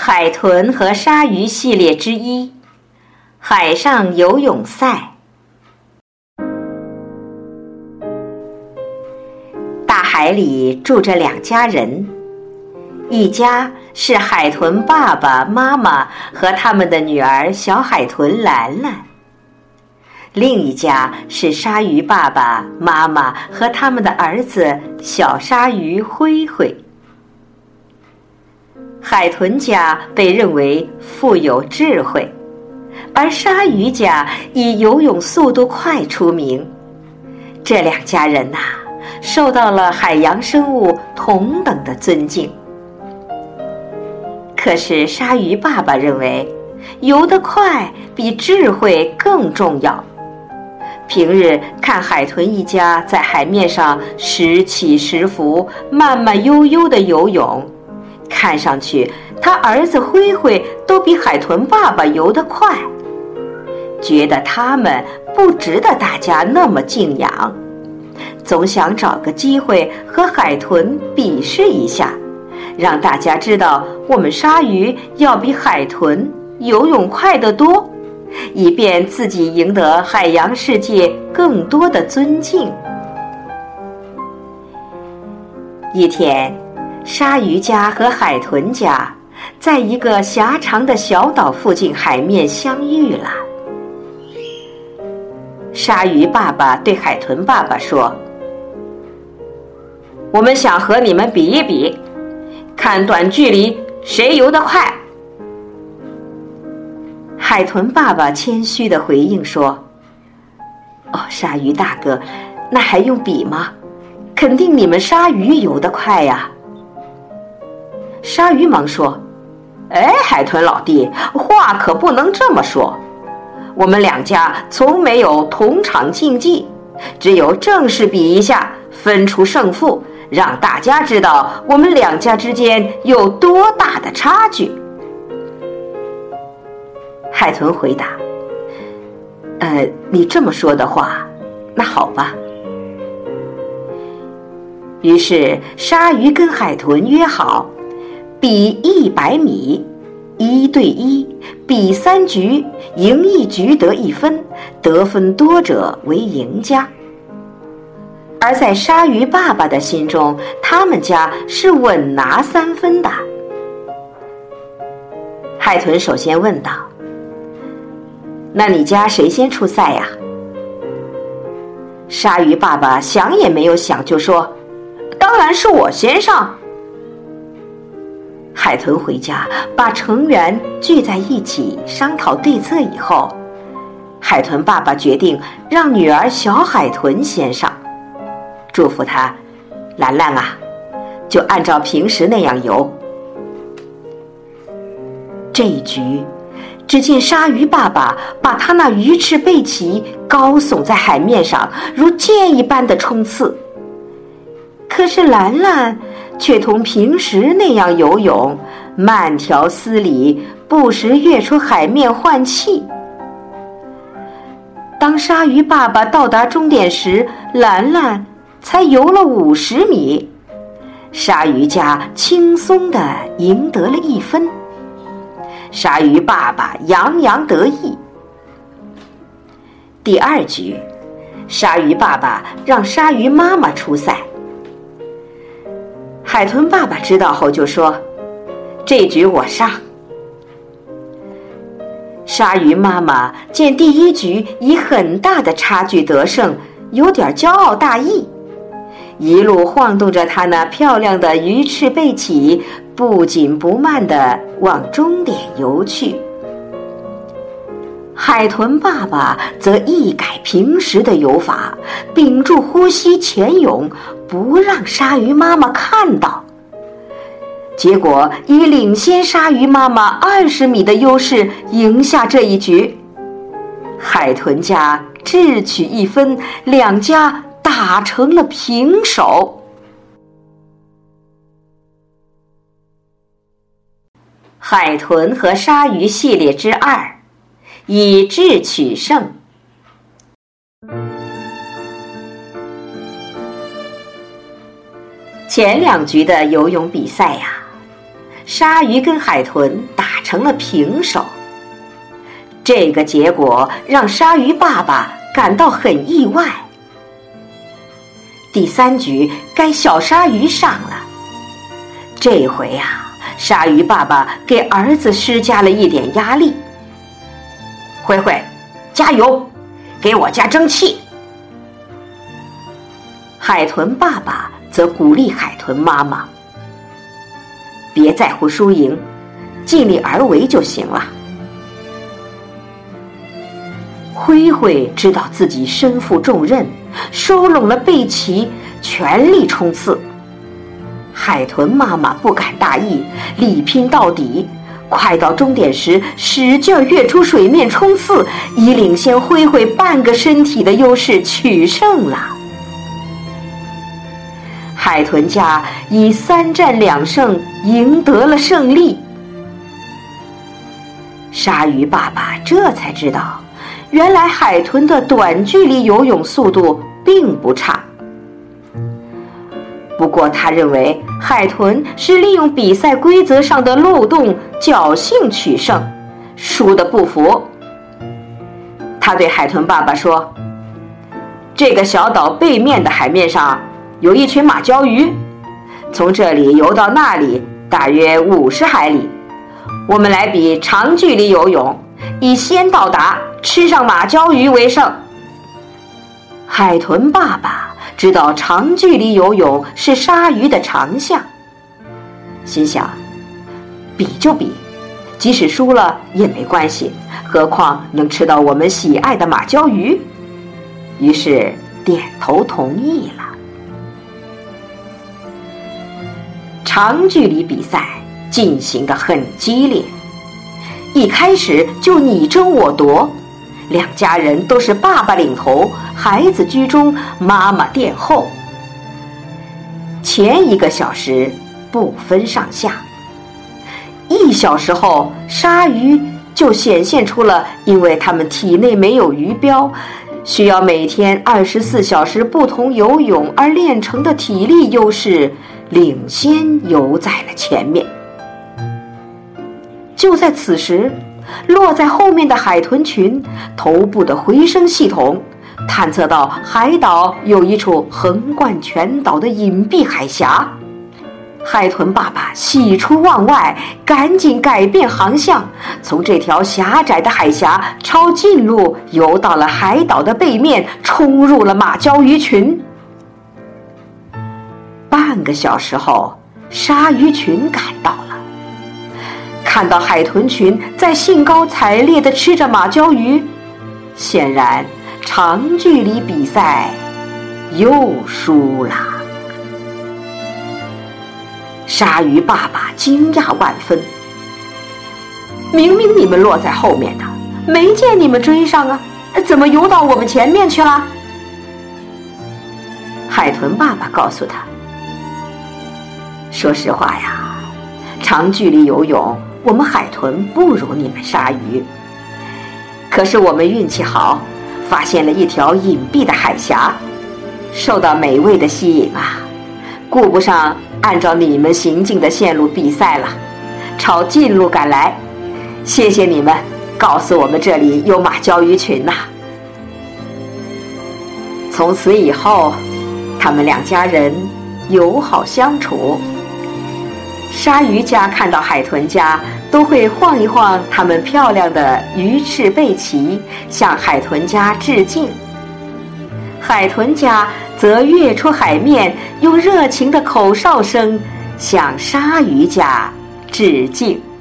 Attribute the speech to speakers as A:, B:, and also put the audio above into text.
A: 海豚和鲨鱼系列之一，海上游泳赛。大海里住着两家人，一家是海豚爸爸妈妈和他们的女儿小海豚兰兰，另一家是鲨鱼爸爸妈妈和他们的儿子小鲨鱼灰灰。海豚家被认为富有智慧，而鲨鱼家以游泳速度快出名。这两家人受到了海洋生物同等的尊敬。可是鲨鱼爸爸认为，游得快比智慧更重要。平日看海豚一家在海面上时起时伏、慢慢悠悠地游泳，看上去他儿子灰灰都比海豚爸爸游得快，觉得他们不值得大家那么敬仰，总想找个机会和海豚比试一下，让大家知道我们鲨鱼要比海豚游泳快得多，以便自己赢得海洋世界更多的尊敬。一天，鲨鱼家和海豚家在一个狭长的小岛附近海面相遇了。鲨鱼爸爸对海豚爸爸说：“我们想和你们比一比，看短距离谁游得快。”海豚爸爸谦虚地回应说：“哦，鲨鱼大哥，那还用比吗？肯定你们鲨鱼游得快呀。”鲨鱼忙说：“哎，海豚老弟，话可不能这么说。我们两家从没有同场竞技，只有正式比一下，分出胜负，让大家知道我们两家之间有多大的差距。”海豚回答：“你这么说的话，那好吧。”于是鲨鱼跟海豚约好，比100米，1对1，比3局，赢1局得1分，得分多者为赢家。而在鲨鱼爸爸的心中，他们家是稳拿3分的。海豚首先问道：“那你家谁先出赛呀？”鲨鱼爸爸想也没有想就说：“当然是我先上。”海豚回家把成员聚在一起商讨对策以后，海豚爸爸决定让女儿小海豚先上，嘱咐她：“兰兰啊，就按照平时那样游。”这一局，只见鲨鱼爸爸把他那鱼翅背鳍高耸在海面上，如箭一般的冲刺。可是兰兰却同平时那样游泳，慢条斯理，不时跃出海面换气。当鲨鱼爸爸到达终点时，兰兰才游了50米，鲨鱼家轻松地赢得了1分。鲨鱼爸爸洋洋得意。第2局，鲨鱼爸爸让鲨鱼妈妈出赛。海豚爸爸知道后就说：“这局我上。”鲨鱼妈妈见第1局以很大的差距得胜，有点骄傲大意，一路晃动着她那漂亮的鱼翅背鳍，不紧不慢地往终点游去。海豚爸爸则一改平时的游法，屏住呼吸潜泳，不让鲨鱼妈妈看到。结果以领先鲨鱼妈妈20米的优势赢下这一局。海豚家智取1分，两家打成了平手。海豚和鲨鱼系列之2，以智取胜。前2局的游泳比赛呀， 鲨鱼跟海豚打成了平手。这个结果让鲨鱼爸爸感到很意外。第3局该小鲨鱼上了，这回啊，鲨鱼爸爸给儿子施加了一点压力。灰灰，加油，给我加蒸汽。海豚爸爸则鼓励海豚妈妈，别在乎输赢，尽力而为就行了。灰灰知道自己身负重任，收拢了背鳍，全力冲刺。海豚妈妈不敢大意，力拼到底，快到终点时使劲跃出水面冲刺，以领先灰灰半个身体的优势取胜了。海豚家以3战2胜赢得了胜利。鲨鱼爸爸这才知道，原来海豚的短距离游泳速度并不差。不过他认为海豚是利用比赛规则上的漏洞侥幸取胜，输得不服。他对海豚爸爸说，这个小岛背面的海面上有一群马鲛鱼，从这里游到那里大约50海里，我们来比长距离游泳，以先到达吃上马鲛鱼为胜。海豚爸爸知道长距离游泳是鲨鱼的长项，心想，比就比，即使输了也没关系，何况能吃到我们喜爱的马鲛鱼。于是点头同意了。长距离比赛进行得很激烈，一开始就你争我夺，两家人都是爸爸领头，孩子居中，妈妈殿后。前1个小时不分上下，1小时后，鲨鱼就显现出了因为它们体内没有鱼标，需要每天24小时不同游泳而练成的体力优势，领先游在了前面。就在此时，落在后面的海豚群头部的回声系统探测到海岛有一处横贯全岛的隐蔽海峡。海豚爸爸喜出望外，赶紧改变航向，从这条狭窄的海峡抄近路游到了海岛的背面，冲入了马鲛鱼群。半个小时后，鲨鱼群赶到了，看到海豚群在兴高采烈地吃着马鲛鱼，显然长距离比赛又输了。鲨鱼爸爸惊讶万分，明明你们落在后面的，没见你们追上啊，怎么游到我们前面去了？海豚爸爸告诉他，说实话呀，长距离游泳我们海豚不如你们鲨鱼，可是我们运气好，发现了一条隐蔽的海峡，受到美味的吸引啊，顾不上按照你们行进的线路比赛了，抄近路赶来。谢谢你们告诉我们这里有马鲛鱼群呐。从此以后，他们两家人友好相处。鲨鱼家看到海豚家，都会晃一晃他们漂亮的鱼翅背鳍，向海豚家致敬。海豚家则跃出海面，用热情的口哨声向鲨鱼家致敬。